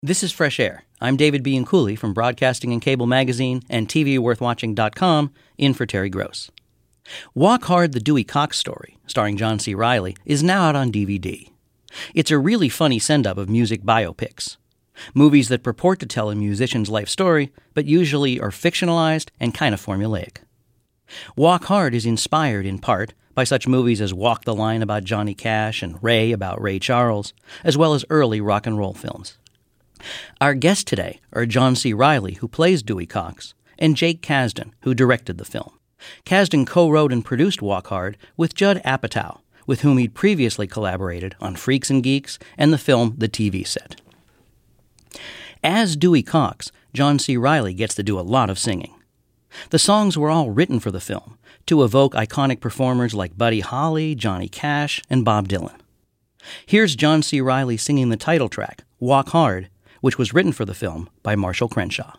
This is Fresh Air. I'm David Bianculli from Broadcasting and Cable Magazine and TVWorthWatching.com, in for Terry Gross. Walk Hard, the Dewey Cox Story, starring John C. Reilly, is now out on DVD. It's a really funny send-up of music biopics. Movies that purport to tell a musician's life story, but usually are fictionalized and kind of formulaic. Walk Hard is inspired, in part, by such movies as Walk the Line about Johnny Cash and Ray about Ray Charles, as well as early rock and roll films. Our guests today are John C. Reilly, who plays Dewey Cox, and Jake Kasdan, who directed the film. Kasdan co-wrote and produced Walk Hard with Judd Apatow, with whom he'd previously collaborated on Freaks and Geeks and the film The TV Set. As Dewey Cox, John C. Reilly gets to do a lot of singing. The songs were all written for the film, to evoke iconic performers like Buddy Holly, Johnny Cash, and Bob Dylan. Here's John C. Reilly singing the title track, Walk Hard, which was written for the film by Marshall Crenshaw.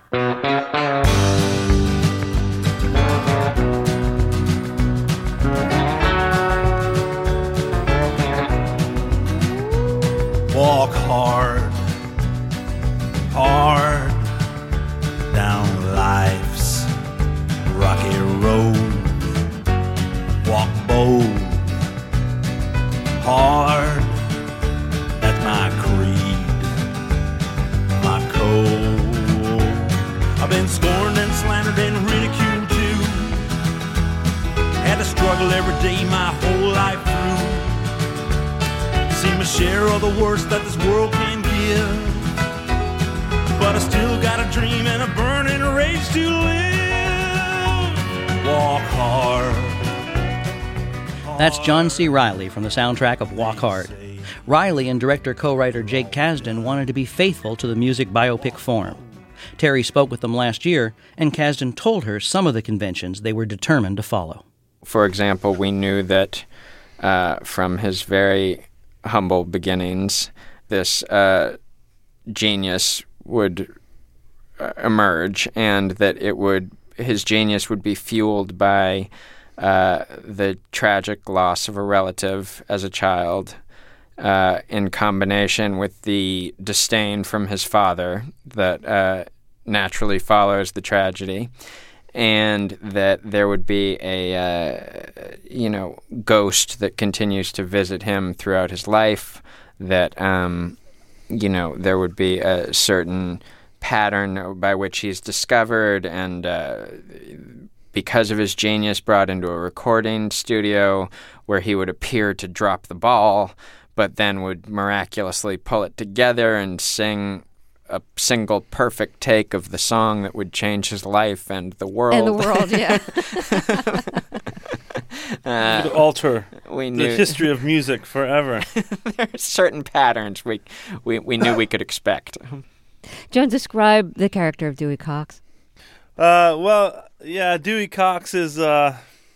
Walk hard, hard, down life's rocky road. Walk bold, hard, that's my creed, my code. I've been scorned and slandered and ridiculed too. Had to struggle every day my whole life through. Seen my share of the worst that this world can give, but I still got a dream and a burning rage to live. Walk hard. That's John C. Reilly from the soundtrack of Walk Hard. Reilly and director-co-writer Jake Kasdan wanted to be faithful to the music biopic form. Terry spoke with them last year, and Kasdan told her some of the conventions they were determined to follow. For example, we knew that from his very humble beginnings, this genius would emerge, and that his genius would be fueled by the tragic loss of a relative as a child, in combination with the disdain from his father that naturally follows the tragedy, and that there would be a ghost that continues to visit him throughout his life, that there would be a certain pattern by which he's discovered and because of his genius brought into a recording studio where he would appear to drop the ball, but then would miraculously pull it together and sing a single perfect take of the song that would change his life and the world. And the world, yeah. Could alter the history of music forever. There are certain patterns we knew we could expect. John, describe the character of Dewey Cox. Dewey Cox is kind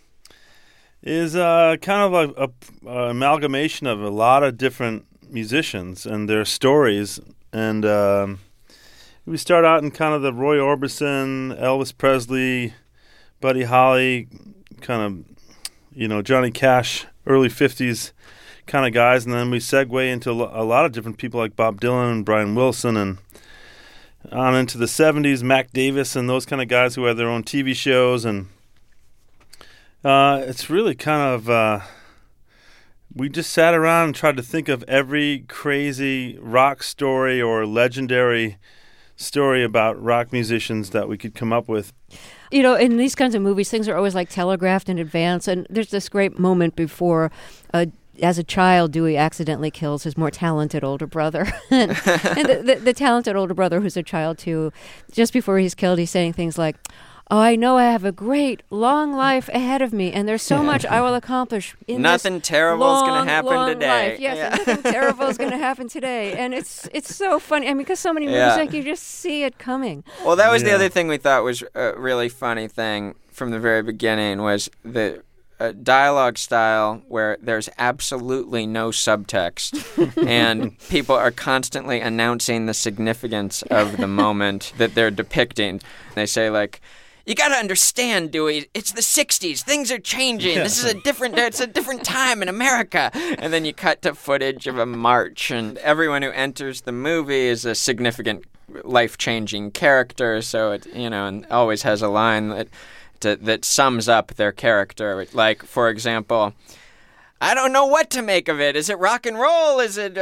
of a amalgamation of a lot of different musicians and their stories. And we start out in kind of the Roy Orbison, Elvis Presley, Buddy Holly, kind of, Johnny Cash, early 50s kind of guys. And then we segue into a lot of different people like Bob Dylan and Brian Wilson, and on into the 70s, Mac Davis and those kind of guys who had their own TV shows. And it's really kind of we just sat around and tried to think of every crazy rock story or legendary story about rock musicians that we could come up with. In these kinds of movies, things are always like telegraphed in advance. And there's this great moment before, as a child, Dewey accidentally kills his more talented older brother. and the talented older brother, who's a child too, just before he's killed, he's saying things like, "Oh, I know I have a great, long life ahead of me, and there's so much I will accomplish in nothing this terrible is going to happen long today." Life. Yes, nothing terrible is going to happen today. And it's so funny. I mean, because so many movies, like, you just see it coming. Well, that was the other thing we thought was a really funny thing from the very beginning, was the dialogue style where there's absolutely no subtext and people are constantly announcing the significance of the moment that they're depicting. They say, like, you got to understand, Dewey, it's the 60s. Things are changing. Yeah. It's a different time in America. And then you cut to footage of a march, and everyone who enters the movie is a significant life-changing character, so it, and always has a line that sums up their character. Like, for example, I don't know what to make of it. Is it rock and roll? Is it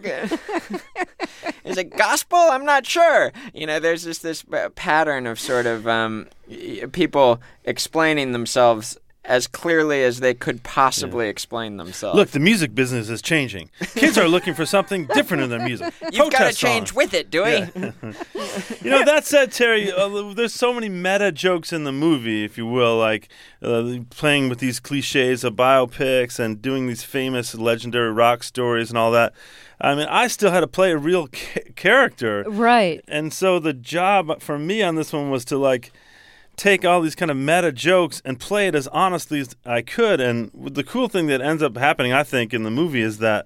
is it gospel? I'm not sure. There's this pattern of sort of people explaining themselves as clearly as they could possibly explain themselves. Look, the music business is changing. Kids are looking for something different in their music. You've got to change with it, Dewey. Yeah. That said, Terry, there's so many meta jokes in the movie, if you will, like playing with these cliches of biopics and doing these famous legendary rock stories and all that. I mean, I still had to play a real character. Right. And so the job for me on this one was to, take all these kind of meta jokes and play it as honestly as I could. And the cool thing that ends up happening, I think, in the movie is that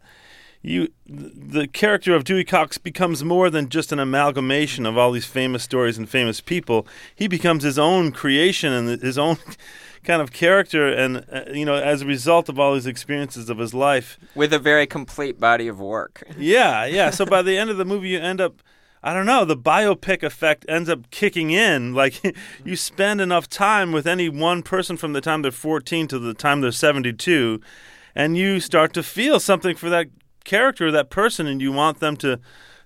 the character of Dewey Cox becomes more than just an amalgamation of all these famous stories and famous people. He becomes his own creation and his own kind of character, and as a result of all these experiences of his life, with a very complete body of work. Yeah. So by the end of the movie, you end up, I don't know, the biopic effect ends up kicking in. Like, you spend enough time with any one person from the time they're 14 to the time they're 72, and you start to feel something for that character, that person, and you want them to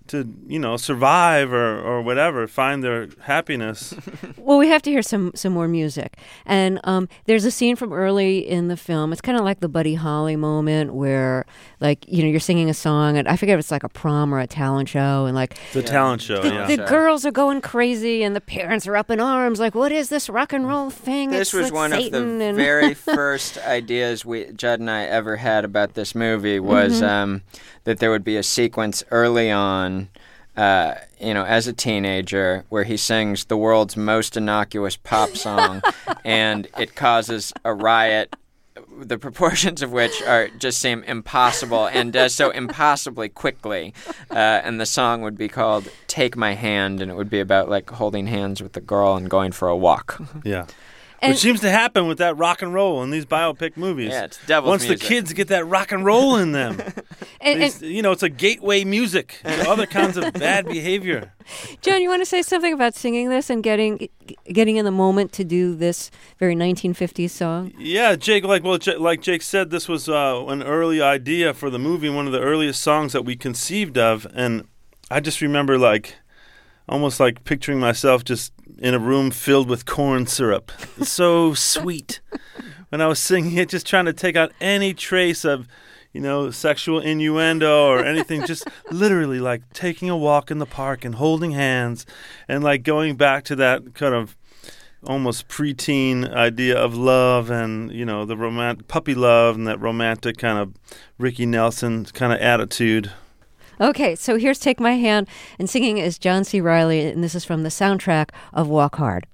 survive or whatever, find their happiness. Well, we have to hear some more music. And there's a scene from early in the film. It's kind of like the Buddy Holly moment where, you're singing a song, and I forget if it's like a prom or a talent show, and the talent show, the girls are going crazy, and the parents are up in arms, like, what is this rock and roll thing? This was one Satan of the very first ideas Judd and I ever had about this movie was that there would be a sequence early on, as a teenager, where he sings the world's most innocuous pop song, and it causes a riot, the proportions of which just seem impossible, and does so impossibly quickly. And the song would be called "Take My Hand," and it would be about holding hands with the girl and going for a walk. Yeah. Which seems to happen with that rock and roll in these biopic movies. Yeah, it's devil's Once music. the kids get that rock and roll in them, it's a gateway music to other kinds of bad behavior. John, you want to say something about singing this and getting in the moment to do this very 1950s song? Yeah, Jake. Like Jake said, this was an early idea for the movie, one of the earliest songs that we conceived of, and I just remember almost picturing myself just in a room filled with corn syrup. So sweet. When I was singing it, just trying to take out any trace of, sexual innuendo or anything. Just literally taking a walk in the park and holding hands and going back to that kind of almost preteen idea of love and, the romantic puppy love and that romantic kind of Ricky Nelson kind of attitude. Okay, so here's Take My Hand, and singing is John C. Reilly, and this is from the soundtrack of Walk Hard.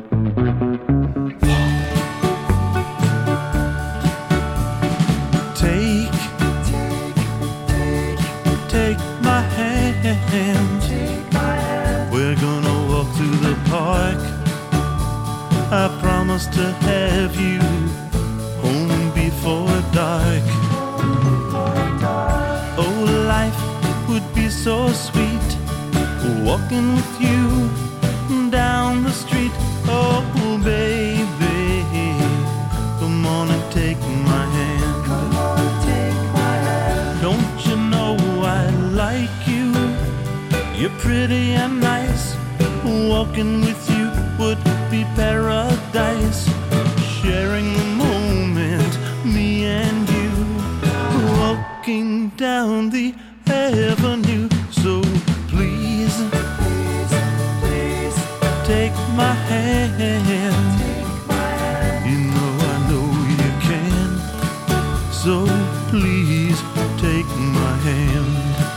Take my hand. We're gonna walk through the park. I promise to have you home before dark. Oh, life would be so sweet, walking with you down the street. Oh, baby, come on and take my hand. Come on, take my hand. Don't you know I like you? You're pretty and nice. Walking with you would be paradise. Sharing the moment, me and you, walking down the avenue. So please, take my hand. You know you can. So please take my hand.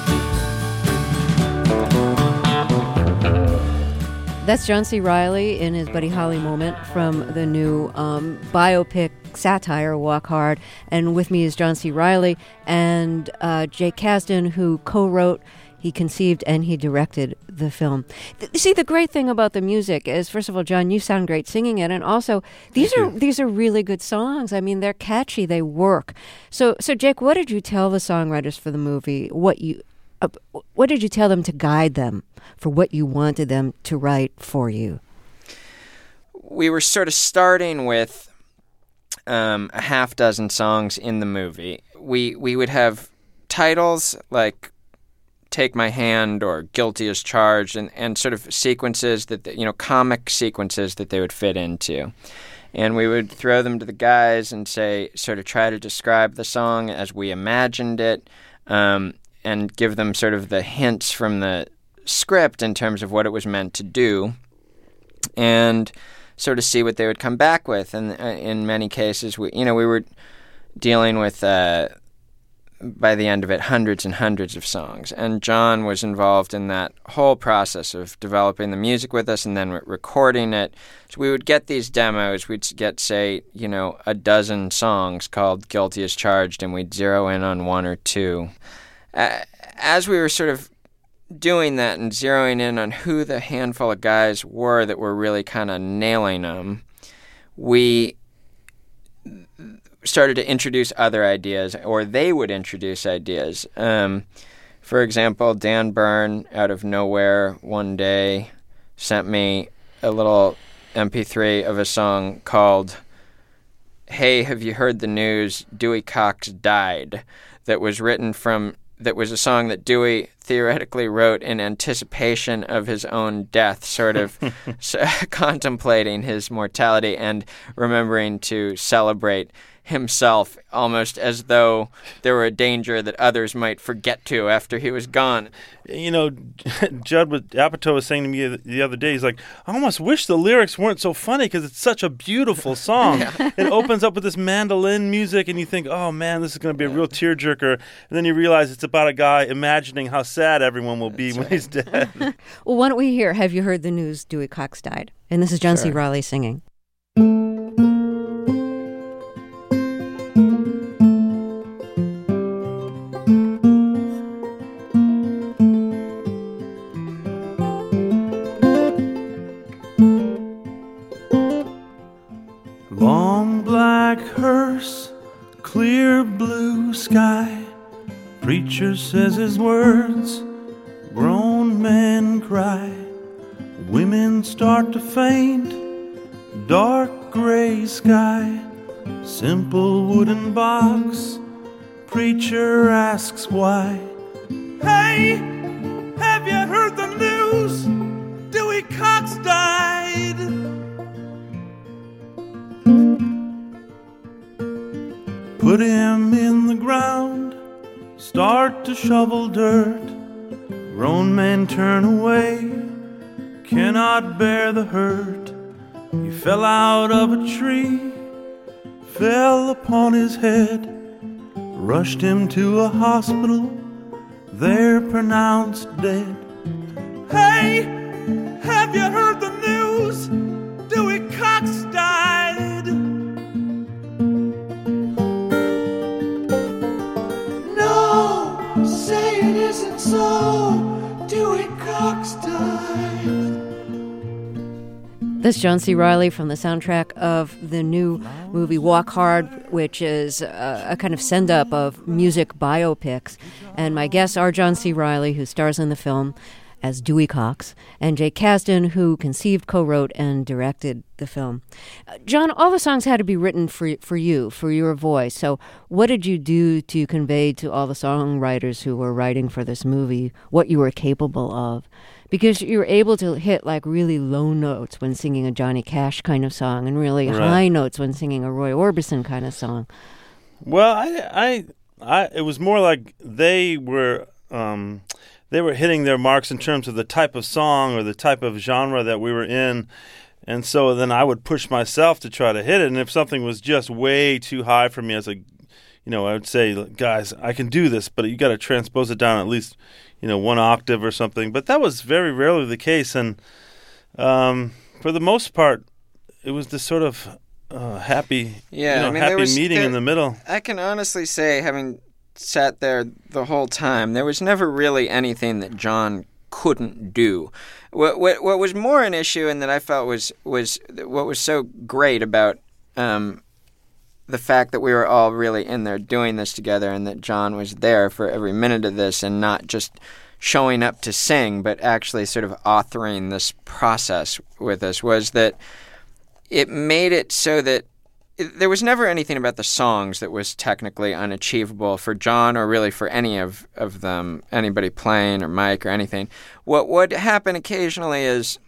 That's John C. Reilly in his Buddy Holly moment from the new biopic satire, Walk Hard. And with me is John C. Reilly and Jake Kasdan, who co-wrote he conceived and he directed the film. See, the great thing about the music is, first of all, John, you sound great singing it, and also these are really good songs. I mean, they're catchy, they work. So Jake, what did you tell the songwriters for the movie? What did you tell them to guide them for what you wanted them to write for you? We were sort of starting with a half dozen songs in the movie. We would have titles like Take My Hand or Guilty as Charged, and sort of sequences that, comic sequences that they would fit into. And we would throw them to the guys and say, sort of try to describe the song as we imagined it, and give them sort of the hints from the script in terms of what it was meant to do, and sort of see what they would come back with. And in many cases, we were dealing with, by the end of it, hundreds and hundreds of songs. And John was involved in that whole process of developing the music with us and then recording it. So we would get these demos. We'd get, say, a dozen songs called Guilty as Charged, and we'd zero in on one or two. As we were sort of doing that and zeroing in on who the handful of guys were that were really kind of nailing them, we started to introduce other ideas, or they would introduce ideas. For example, Dan Byrne, out of nowhere, one day sent me a little MP3 of a song called Hey, Have You Heard the News? Dewey Cox Died, that was a song that Dewey theoretically wrote in anticipation of his own death, sort of contemplating his mortality and remembering to celebrate himself, almost as though there were a danger that others might forget to after he was gone. Judd Apatow was saying to me the other day, he's like, I almost wish the lyrics weren't so funny because it's such a beautiful song. Yeah. It opens up with this mandolin music and you think, oh man, this is going to be a real tearjerker. And then you realize it's about a guy imagining how sad everyone will be when he's dead. Well, why don't we hear Have You Heard the News? Dewey Cox Died. And this is John C. Reilly singing. Long black hearse, clear blue sky. Preacher says his words, grown men cry. Women start to faint, dark gray sky. Simple wooden box, preacher asks why. Hey, have you heard the news? Dewey Cox died. Put him in the ground, start to shovel dirt. Grown men turn away, cannot bear the hurt. He fell out of a tree, fell upon his head. Rushed him to a hospital, there pronounced dead. Hey, have you heard the news? Dewey Cox died. Say it isn't so. Dewey Cox died. This is John C. Reilly from the soundtrack of the new movie Walk Hard, which is a kind of send-up of music biopics. And my guests are John C. Reilly, who stars in the film as Dewey Cox, and Jake Kasdan, who conceived, co-wrote, and directed the film. John, all the songs had to be written for you, for your voice. So what did you do to convey to all the songwriters who were writing for this movie what you were capable of? Because you were able to hit like really low notes when singing a Johnny Cash kind of song and really high notes when singing a Roy Orbison kind of song. Well, I it was more like they were hitting their marks in terms of the type of song or the type of genre that we were in. And so then I would push myself to try to hit it. And if something was just way too high for me I would say, guys, I can do this, but you got to transpose it down at least, one octave or something. But that was very rarely the case. And for the most part, it was this sort of happy, happy meeting in the middle. I can honestly say, having sat there the whole time, there was never really anything that John couldn't do. What was more an issue, and that I felt was what was so great about the fact that we were all really in there doing this together, and that John was there for every minute of this, and not just showing up to sing, but actually sort of authoring this process with us, was that it made it so that there was never anything about the songs that was technically unachievable for John, or really for any of them, anybody playing or Mike or anything. What would happen occasionally is,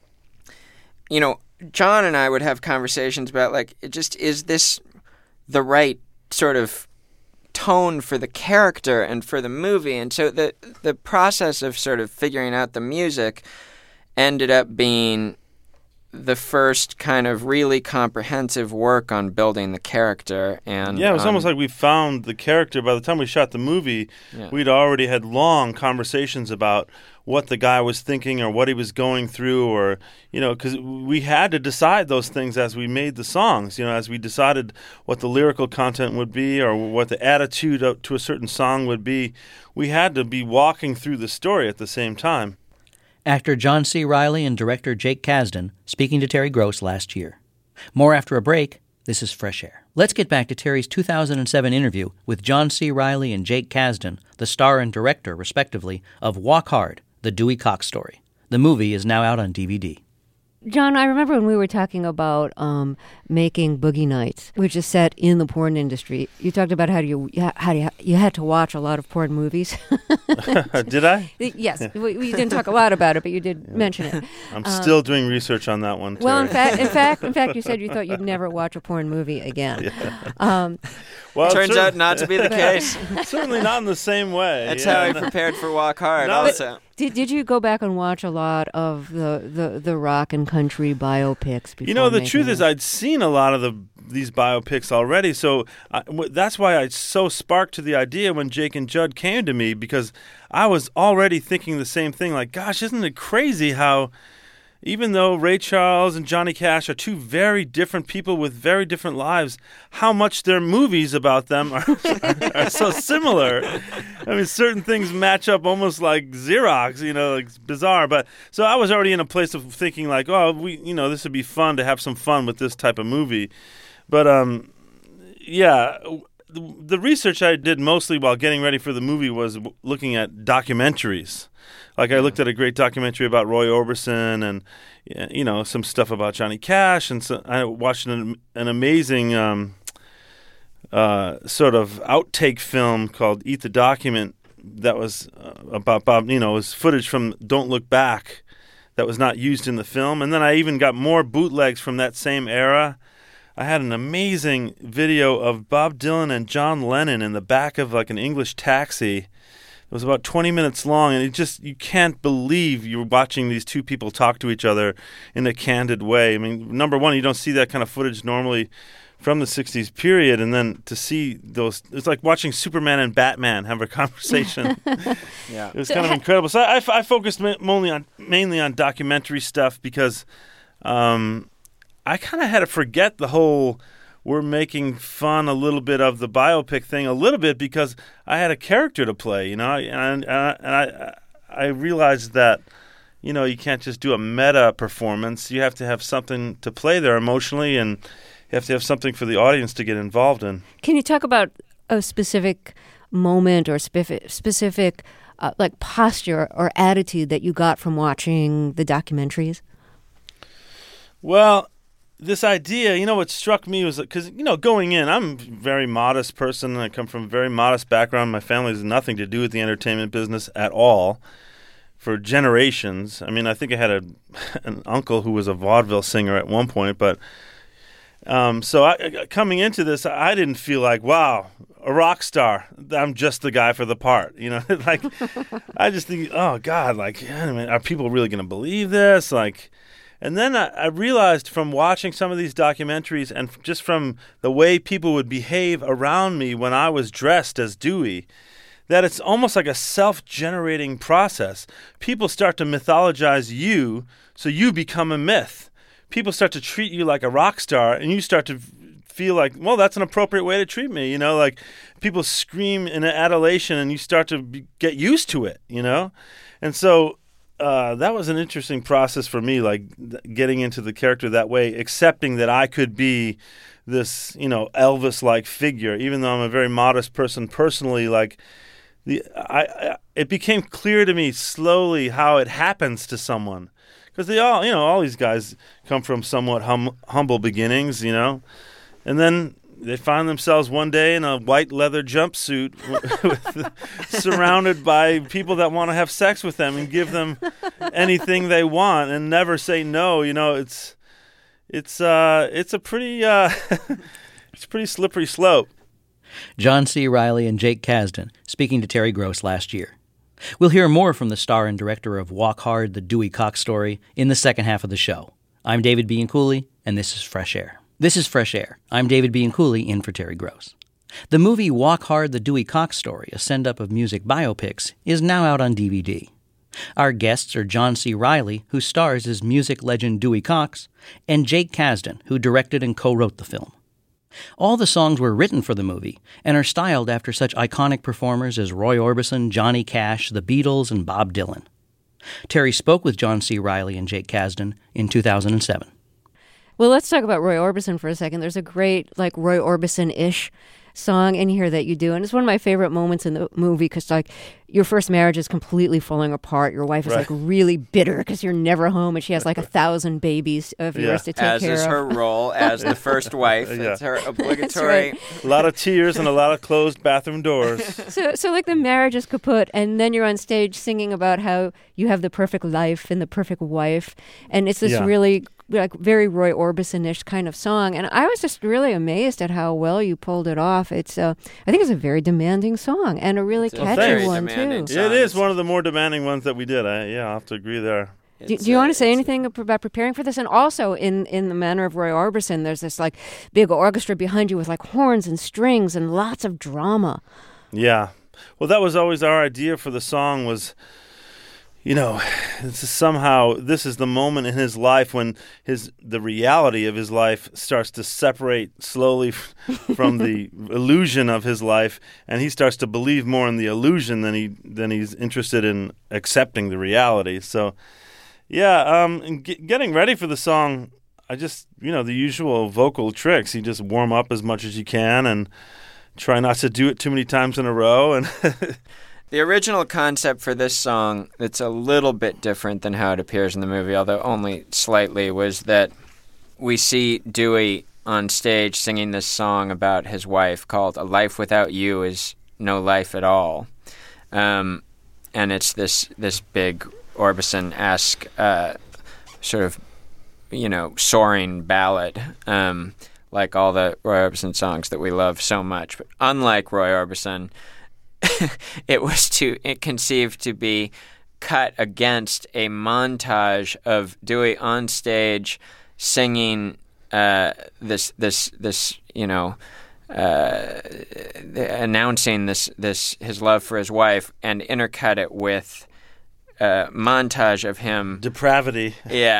John and I would have conversations about, like, is this the right sort of tone for the character and for the movie? And so the process of sort of figuring out the music ended up being the first kind of really comprehensive work on building the character. And yeah, it was almost like we found the character. By the time we shot the movie, we'd already had long conversations about what the guy was thinking or what he was going through, or, because we had to decide those things as we made the songs, as we decided what the lyrical content would be or what the attitude to a certain song would be. We had to be walking through the story at the same time. Actor John C. Reilly and director Jake Kasdan speaking to Terry Gross last year. More after a break. This is Fresh Air. Let's get back to Terry's 2007 interview with John C. Reilly and Jake Kasdan, the star and director, respectively, of Walk Hard, The Dewey Cox Story. The movie is now out on DVD. John, I remember when we were talking about making Boogie Nights, which is set in the porn industry. You talked about how you had to watch a lot of porn movies. Did I? Yes, we didn't talk a lot about it, but you did mention it. I'm still doing research on that one, Terry. Well, in fact, you said you thought you'd never watch a porn movie again. Yeah. Well, turns out not to be the case. Certainly not in the same way. That's how I prepared for Walk Hard. Also, did you go back and watch a lot of the rock and country biopics before? The truth is, I'd seen a lot of these biopics already, so that's why I so sparked to the idea when Jake and Judd came to me, because I was already thinking the same thing. Like, gosh, isn't it crazy how, even though Ray Charles and Johnny Cash are two very different people with very different lives, how much their movies about them are so similar. I mean, certain things match up almost like Xerox, like it's bizarre. But so I was already in a place of thinking like, oh, this would be fun to have some fun with this type of movie. But the research I did mostly while getting ready for the movie was looking at documentaries. Like, I looked at a great documentary about Roy Orbison and, some stuff about Johnny Cash. And so I watched an amazing sort of outtake film called Eat the Document that was about Bob, it was footage from Don't Look Back that was not used in the film. And then I even got more bootlegs from that same era. I had an amazing video of Bob Dylan and John Lennon in the back of like an English taxi. It was about 20 minutes long, and you can't believe you're watching these two people talk to each other in a candid way. I mean, number one, you don't see that kind of footage normally from the 60s period, and then to see those, it's like watching Superman and Batman have a conversation. Yeah, it was kind of incredible. So I focused mainly on documentary stuff because I kind of had to forget the whole we're making fun a little bit of the biopic thing a little bit, because I had a character to play, and I realized that, you can't just do a meta performance. You have to have something to play there emotionally, and you have to have something for the audience to get involved in. Can you talk about a specific moment or specific like posture or attitude that you got from watching the documentaries? Well, this idea, what struck me was because, going in, I'm a very modest person. I come from a very modest background. My family has nothing to do with the entertainment business at all for generations. I mean, I think I had an uncle who was a vaudeville singer at one point. But so coming into this, I didn't feel like, wow, a rock star. I'm just the guy for the part. Like, I just think, oh, God, like, are people really going to believe this? Like, and then I realized from watching some of these documentaries and just from the way people would behave around me when I was dressed as Dewey, that it's almost like a self-generating process. People start to mythologize you, so you become a myth. People start to treat you like a rock star, and you start to feel like, well, that's an appropriate way to treat me. Like people scream in adulation and you start to get used to it, And so that was an interesting process for me, like getting into the character that way, accepting that I could be this, Elvis-like figure, even though I'm a very modest person personally. Like it became clear to me slowly how it happens to someone, because they all these guys come from somewhat humble beginnings, and then they find themselves one day in a white leather jumpsuit surrounded by people that want to have sex with them and give them anything they want and never say no. It's a pretty it's a pretty slippery slope. John C. Reilly and Jake Kasdan speaking to Terry Gross last year. We'll hear more from the star and director of Walk Hard, the Dewey Cox Story in the second half of the show. I'm David Bianculli, and this is Fresh Air. This is Fresh Air. I'm David Bianculli, in for Terry Gross. The movie Walk Hard, the Dewey Cox Story, a send-up of music biopics, is now out on DVD. Our guests are John C. Reilly, who stars as music legend Dewey Cox, and Jake Kasdan, who directed and co-wrote the film. All the songs were written for the movie and are styled after such iconic performers as Roy Orbison, Johnny Cash, the Beatles, and Bob Dylan. Terry spoke with John C. Reilly and Jake Kasdan in 2007. Well, let's talk about Roy Orbison for a second. There's a great, Roy Orbison-ish song in here that you do, and it's one of my favorite moments in the movie because, your first marriage is completely falling apart. Your wife is, really bitter because you're never home, and she has, 1,000 babies of yours to take care of. As is her role as the first wife. It's her obligatory... Right. A lot of tears and a lot of closed bathroom doors. So the marriage is kaput, and then you're on stage singing about how you have the perfect life and the perfect wife, and it's this really... very Roy Orbison-ish kind of song. And I was just really amazed at how well you pulled it off. It's I think it's a very demanding song and a really catchy one, too. Yeah, it is one of the more demanding ones that we did. I have to agree there. Do you want to say anything about preparing for this? And also, in the manner of Roy Orbison, there's this, big orchestra behind you with, horns and strings and lots of drama. Yeah. Well, that was always our idea for the song was... this is the moment in his life when the reality of his life starts to separate slowly from the illusion of his life, and he starts to believe more in the illusion than he's interested in accepting the reality. So, getting ready for the song, I just the usual vocal tricks. You just warm up as much as you can and try not to do it too many times in a row and. The original concept for this song, that's a little bit different than how it appears in the movie, although only slightly, was that we see Dewey on stage singing this song about his wife called A Life Without You Is No Life at All. And it's this big Orbison-esque sort of, soaring ballad, like all the Roy Orbison songs that we love so much. But unlike Roy Orbison... it was conceived to be cut against a montage of Dewey on stage singing announcing this his love for his wife, and intercut it with a montage of him depravity.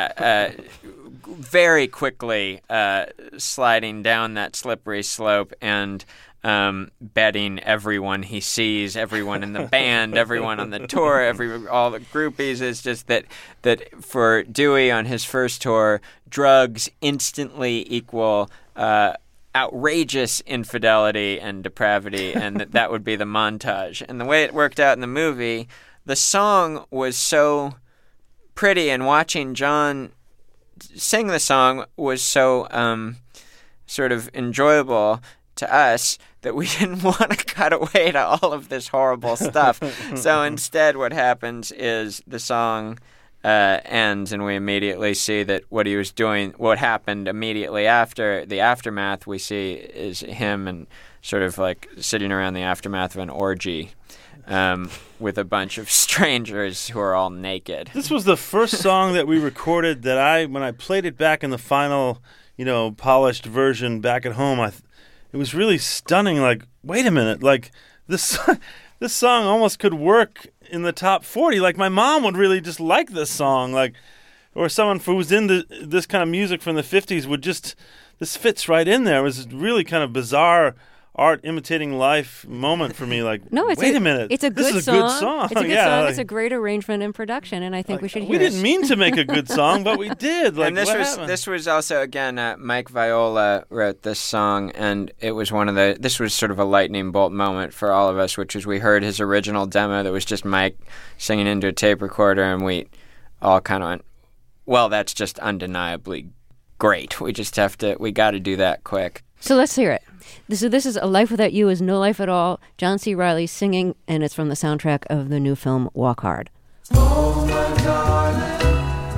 Very quickly sliding down that slippery slope and betting everyone he sees, everyone in the band, everyone on the tour, all the groupies. It's just that for Dewey on his first tour, drugs instantly equal outrageous infidelity and depravity, and that would be the montage. And the way it worked out in the movie, the song was so pretty, and watching John sing the song was so sort of enjoyable to us that we didn't want to cut away to all of this horrible stuff. So instead what happens is the song ends, and we immediately see that what he was doing, what happened immediately after the aftermath, we see is him and sort of sitting around the aftermath of an orgy with a bunch of strangers who are all naked. This was the first song that we recorded that when I played it back in the final, polished version back at home, it was really stunning. Wait a minute, this song almost could work in the top 40. My mom would really just like this song. or someone who's in this kind of music from the 50s would just, this fits right in there. It was really kind of bizarre art imitating life moment for me. Like, no, wait a minute, it's a good this is song. a good song. It's a good yeah, song. like, It's a great arrangement and production, and I think we should hear we it. didn't mean to make a good song, but we did. Like, and this was also, again, Mike Viola wrote this song, and it was this was sort of a lightning bolt moment for all of us, which is we heard his original demo that was just Mike singing into a tape recorder, and we all kind of went, well, that's just undeniably great. We got to do that quick. So let's hear it. This is A Life Without You Is No Life at All. John C. Reilly singing, and it's from the soundtrack of the new film Walk Hard. Oh, my darling,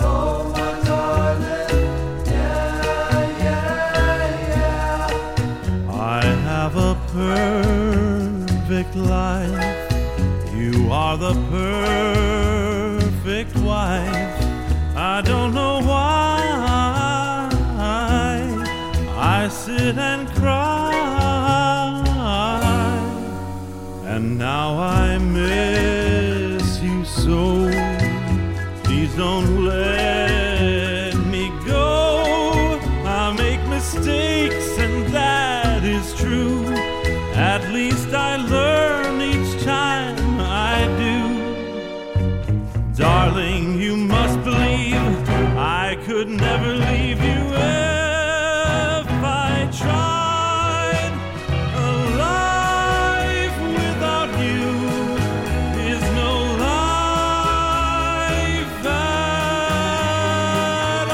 yeah, yeah, yeah. I have a perfect life. You are the perfect wife. I don't know why I sit and cry, and now I miss you so. Please don't let me go. I make mistakes, and that is true. At least I learn each time I do. Darling, you must believe I could never leave you if I tried. A life without you is no life at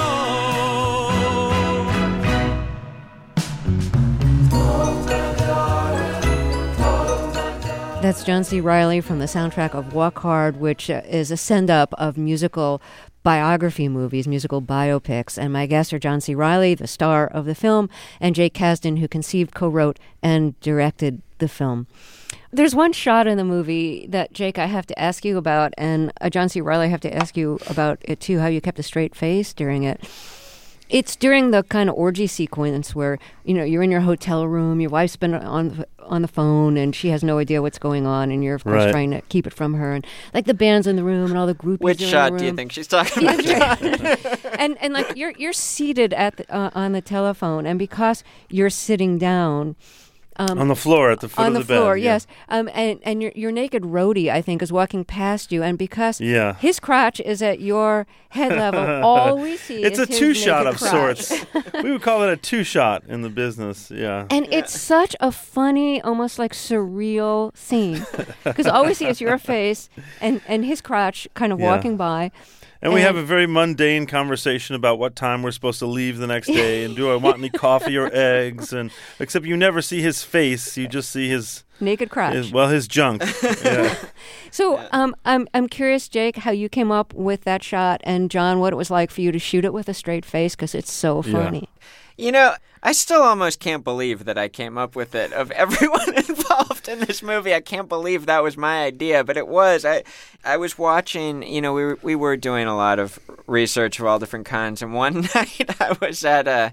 all. That's John C. Reilly from the soundtrack of Walk Hard, which is a send-up of musical biography movies, musical biopics. And my guests are John C. Reilly, the star of the film, and Jake Kasdan, who conceived, co-wrote, and directed the film. There's one shot in the movie that, Jake, I have to ask you about, and John C. Reilly, I have to ask you about it too, how you kept a straight face during it. It's during the kind of orgy sequence where, you're in your hotel room, your wife's been on the phone, and she has no idea what's going on, and you're, of course, trying to keep it from her. And, like, the band's in the room, and all the groupies Which are in shot the room. do you think she's talking about? and like, you're seated at on the telephone, and because you're sitting down... on the floor at the foot of the bed. On the floor, yeah. yes. And your naked roadie, I think, is walking past you, and because his crotch is at your head level, all we see it's is a his two-shot naked of crotch. sorts. We would call it a two-shot in the business, yeah. And it's such a funny, almost like surreal scene, because all we see is your face and his crotch kind of walking by. And we have a very mundane conversation about what time we're supposed to leave the next day, and do I want any coffee or eggs? And except you never see his face; you just see his naked crotch. His junk. Yeah. So I'm curious, Jake, how you came up with that shot, and John, what it was like for you to shoot it with a straight face, because it's so funny. I still almost can't believe that I came up with it. Of everyone involved in this movie, I can't believe that was my idea, but it was. I was watching, we were doing a lot of research of all different kinds, and one night I was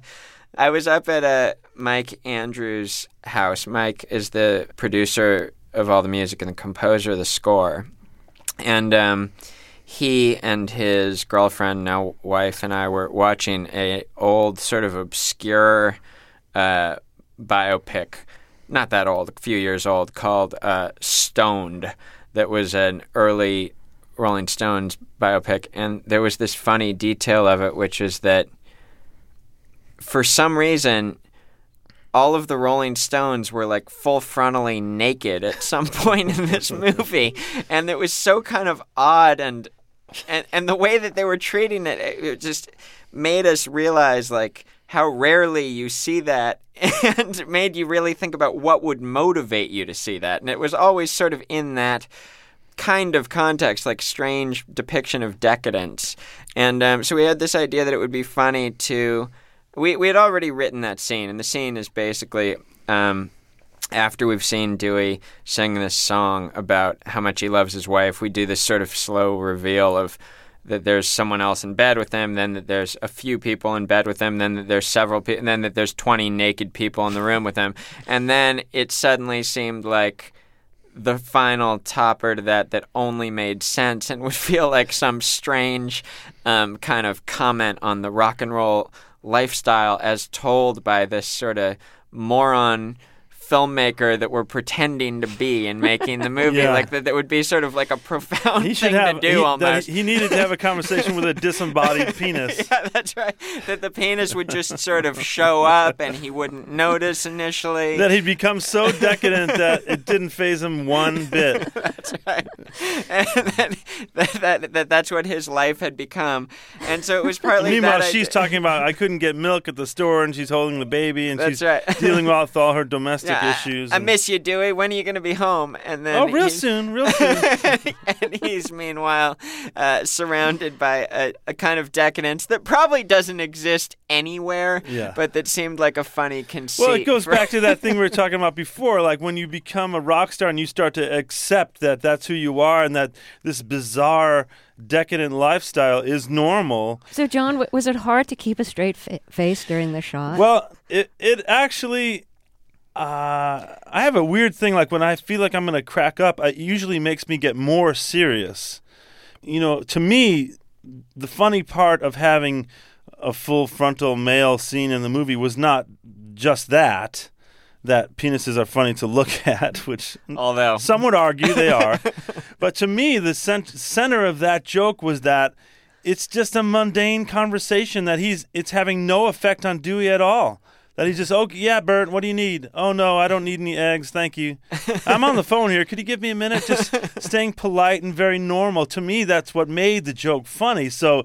up at Mike Andrews' house. Mike is the producer of all the music and the composer of the score. And he and his girlfriend, now wife, and I were watching a old, sort of obscure biopic, not that old, a few years old, called Stoned, that was an early Rolling Stones biopic. And there was this funny detail of it, which is that for some reason, all of the Rolling Stones were like full frontally naked at some point in this movie. And it was so kind of odd, and the way that they were treating it, it just made us realize like how rarely you see that, and made you really think about what would motivate you to see that. And it was always sort of in that kind of context, like strange depiction of decadence. And so we had this idea that it would be funny to... We had already written that scene, and the scene is basically after we've seen Dewey sing this song about how much he loves his wife, we do this sort of slow reveal of that there's someone else in bed with him, then that there's a few people in bed with him, then that there's several people, and then that there's 20 naked people in the room with him. And then it suddenly seemed like the final topper to that only made sense and would feel like some strange kind of comment on the rock and roll lifestyle as told by this sort of moron filmmaker that we're pretending to be in making the movie. Yeah. Like that would be sort of like a profound He should thing have, to do almost. he needed to have a conversation with a disembodied penis. Yeah, that's right. That the penis would just sort of show up and he wouldn't notice initially. That he'd become so decadent that it didn't faze him one bit. That's right. And that's what his life had become. And so it was partly Meanwhile, that she's talking about, I couldn't get milk at the store, and she's holding the baby, and That's she's right. dealing with all her domestic issues. I miss you, Dewey. When are you going to be home? And then real soon. And he's meanwhile surrounded by a kind of decadence that probably doesn't exist anywhere, but that seemed like a funny conceit. Well, it goes back to that thing we were talking about before, like when you become a rock star and you start to accept that that's who you are and that this bizarre decadent lifestyle is normal. So, John, was it hard to keep a straight face during the shot? Well, it actually... I have a weird thing, like when I feel like I'm going to crack up, it usually makes me get more serious. You know, to me, the funny part of having a full frontal male scene in the movie was not just that penises are funny to look at, which although some would argue they are. But to me, the center of that joke was that it's just a mundane conversation that it's having no effect on Dewey at all. That he's just, okay, yeah, Bert, what do you need? Oh, no, I don't need any eggs, thank you. I'm on the phone here. Could you give me a minute? Just staying polite and very normal. To me, that's what made the joke funny. So,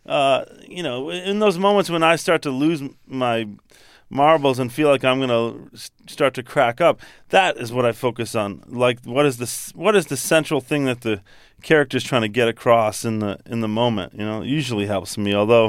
in those moments when I start to lose my marbles and feel like I'm going to start to crack up, that is what I focus on. Like, what is the central thing that the character's trying to get across in the moment? You know, it usually helps me, although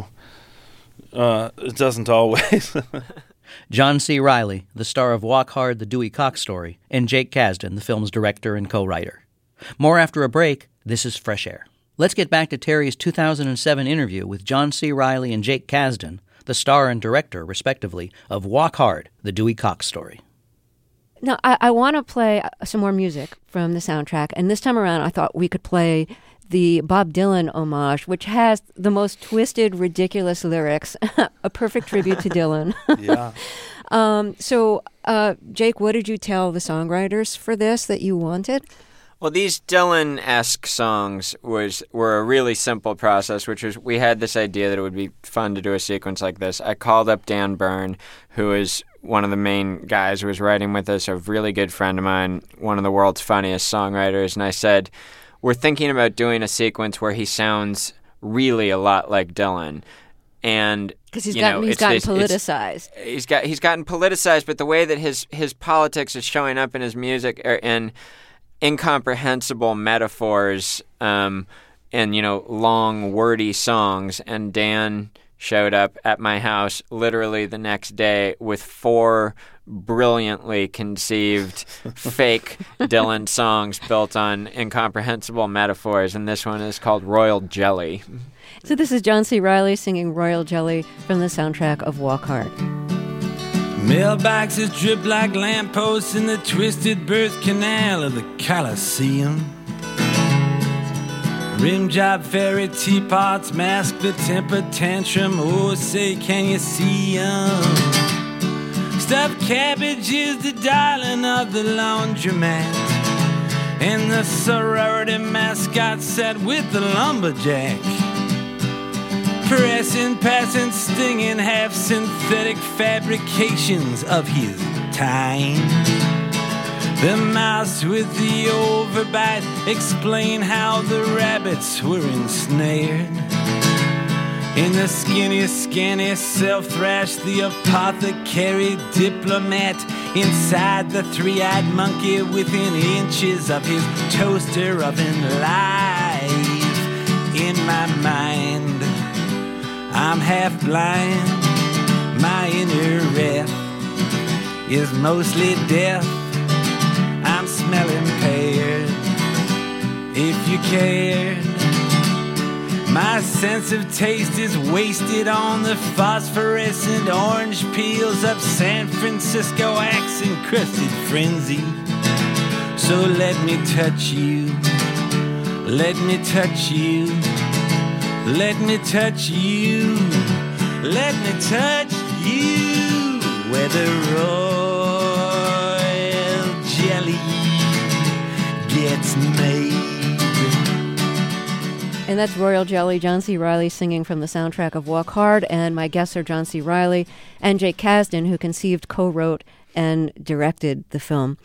it doesn't always. John C. Reilly, the star of Walk Hard, the Dewey Cox Story, and Jake Kasdan, the film's director and co-writer. More after a break. This is Fresh Air. Let's get back to Terry's 2007 interview with John C. Reilly and Jake Kasdan, the star and director, respectively, of Walk Hard, the Dewey Cox Story. Now, I want to play some more music from the soundtrack, and this time around I thought we could play the Bob Dylan homage, which has the most twisted, ridiculous lyrics, a perfect tribute to Dylan. Yeah. So, Jake, what did you tell the songwriters for this that you wanted? Well, these Dylan-esque songs were a really simple process, which was we had this idea that it would be fun to do a sequence like this. I called up Dan Byrne, who is one of the main guys who was writing with us, a really good friend of mine, one of the world's funniest songwriters, and I said, we're thinking about doing a sequence where he sounds really a lot like Dylan. And because he's gotten politicized. He's gotten politicized, but the way that his politics is showing up in his music are in incomprehensible metaphors and long wordy songs. And Dan showed up at my house literally the next day with 4 brilliantly conceived fake Dylan songs built on incomprehensible metaphors, and this one is called Royal Jelly. So this is John C. Reilly singing Royal Jelly from the soundtrack of Walk Hard. Mailboxes drip like lampposts in the twisted birth canal of the Colosseum. Rim job fairy teapots mask the temper tantrum. Oh, say, can you see 'em? Stuffed cabbage is the darling of the laundromat, and the sorority mascot sat with the lumberjack. Pressing, passing, stinging, half-synthetic fabrications of his time. The mouse with the overbite explain how the rabbits were ensnared. In the skinny, self-thrashed, the apothecary diplomat. Inside the 3-eyed monkey within inches of his toaster oven life. In my mind, I'm half blind. My inner ref is mostly deaf. I'm smelling pears. If you cared, my sense of taste is wasted on the phosphorescent orange peels of San Francisco axe-encrusted frenzy. So let me touch you. Let me touch you. Let me touch you. Let me touch you. Where the royal jelly gets made. And that's Royal Jelly, John C. Reilly singing from the soundtrack of Walk Hard. And my guests are John C. Reilly and Jake Kasdan, who conceived, co-wrote, and directed the film.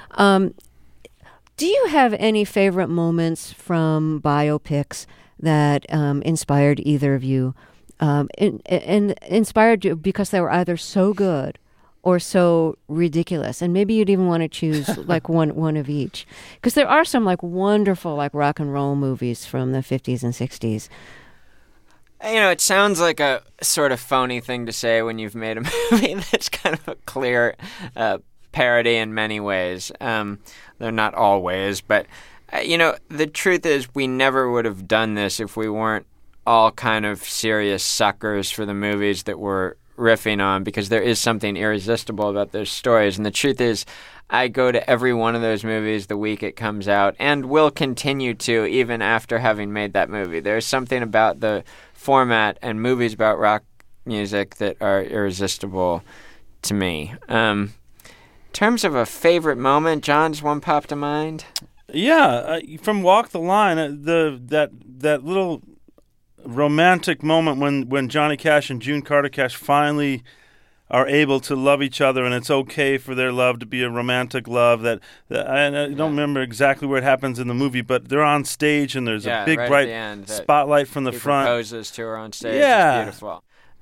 Do you have any favorite moments from biopics that inspired either of you? And inspired you because they were either so good or so ridiculous, and maybe you'd even want to choose like one of each, because there are some like wonderful like rock and roll movies from the 50s and 60s. You know, it sounds like a sort of phony thing to say when you've made a movie that's kind of a clear parody in many ways. They're not all ways, but you know, the truth is we never would have done this if we weren't all kind of serious suckers for the movies that we're riffing on, because there is something irresistible about those stories. And the truth is, I go to every one of those movies the week it comes out, and will continue to even after having made that movie. There's something about the format and movies about rock music that are irresistible to me. In terms of a favorite moment, John, does one pop to mind? Yeah, from Walk the Line, that little romantic moment when Johnny Cash and June Carter Cash finally are able to love each other, and it's okay for their love to be a romantic love. That I don't remember exactly where it happens in the movie, but they're on stage and there's a big right bright end, spotlight from the he front. Proposes to her on stage. Yeah, it's beautiful.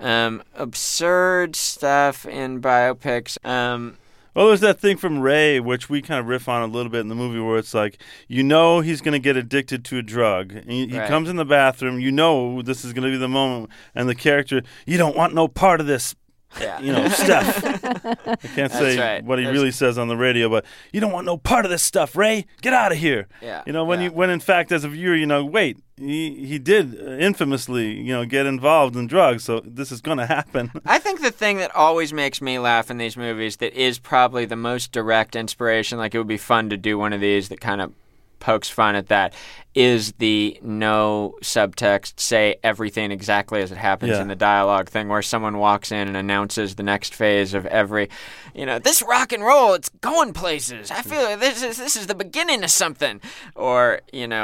Absurd stuff in biopics. Well, there's that thing from Ray, which we kind of riff on a little bit in the movie, where it's like, you know he's going to get addicted to a drug. And he comes in the bathroom, you know this is going to be the moment, and the character, you don't want no part of this, stuff. I can't say what he really says on the radio, but you don't want no part of this stuff, Ray. Get out of here. Yeah. When in fact, as a viewer, wait, he did infamously, get involved in drugs, so this is going to happen. I think the thing that always makes me laugh in these movies, that is probably the most direct inspiration, like it would be fun to do one of these that kind of pokes fun at that, is the no subtext, say everything exactly as it happens in the dialogue thing, where someone walks in and announces the next phase of every, this rock and roll, it's going places. I feel like this is the beginning of something. Or,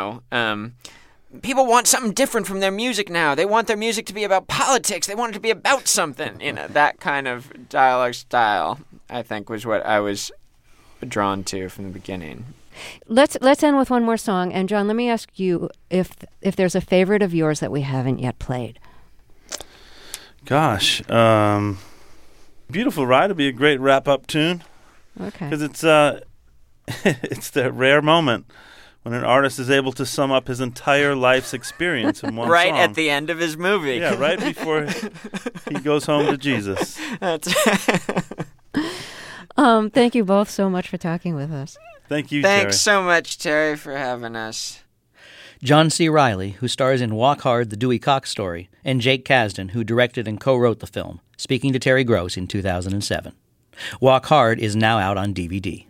people want something different from their music now. They want their music to be about politics. They want it to be about something. That kind of dialogue style, I think, was what I was drawn to from the beginning. Let's end with one more song. And John, let me ask you if there's a favorite of yours that we haven't yet played. Gosh, Beautiful Ride would be a great wrap-up tune. Okay. Because it's the rare moment when an artist is able to sum up his entire life's experience in one song. Right at the end of his movie. Yeah, right before he goes home to Jesus. Thank you both so much for talking with us. Thank you, Terry. Thanks so much, Terry, for having us. John C. Reilly, who stars in Walk Hard, the Dewey Cox Story, and Jake Kasdan, who directed and co-wrote the film, speaking to Terry Gross in 2007. Walk Hard is now out on DVD.